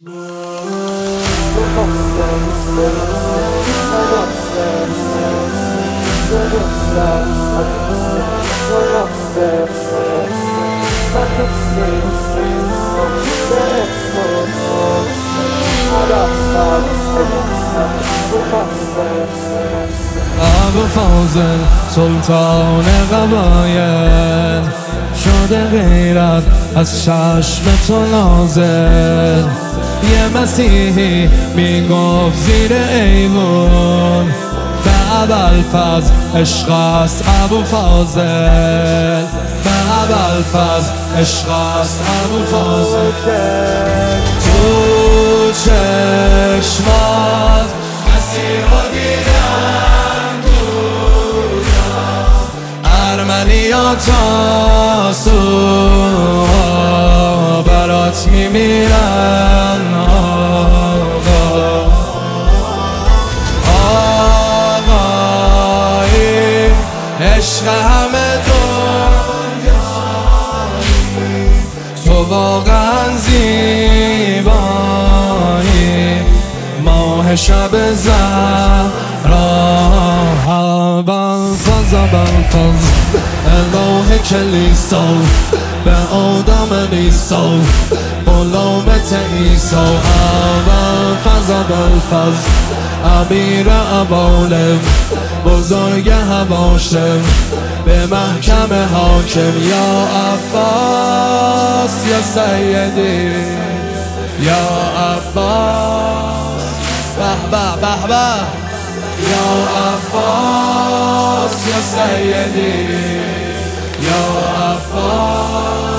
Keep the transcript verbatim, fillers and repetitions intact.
ابو فاضل سلطان قبایل شده غیرت از چشم تو نازل. یه مسیحی میگفت زیر ایوون به ابوالفضل عشق است ابو فاضل، به ابوالفضل عشق است ابو فاضل. تو چشمات مسیحا دیدم ارمنیا تاسو برات میمیرن آقا. آقایی عشق همه دنیایی، تو واقعا زیبایی، ماه شب زهرا. ابوالفضل ابوالفضل الوه کلیسا به آدم نیسا غلامت عیسی. ابوالفضل ابوالفضل امیر ابوالف بزرگ هواشم به محکم حاکم. یا عباس یا سیدی یا عباس به به به به یا عباس یا سیدی یا عباس.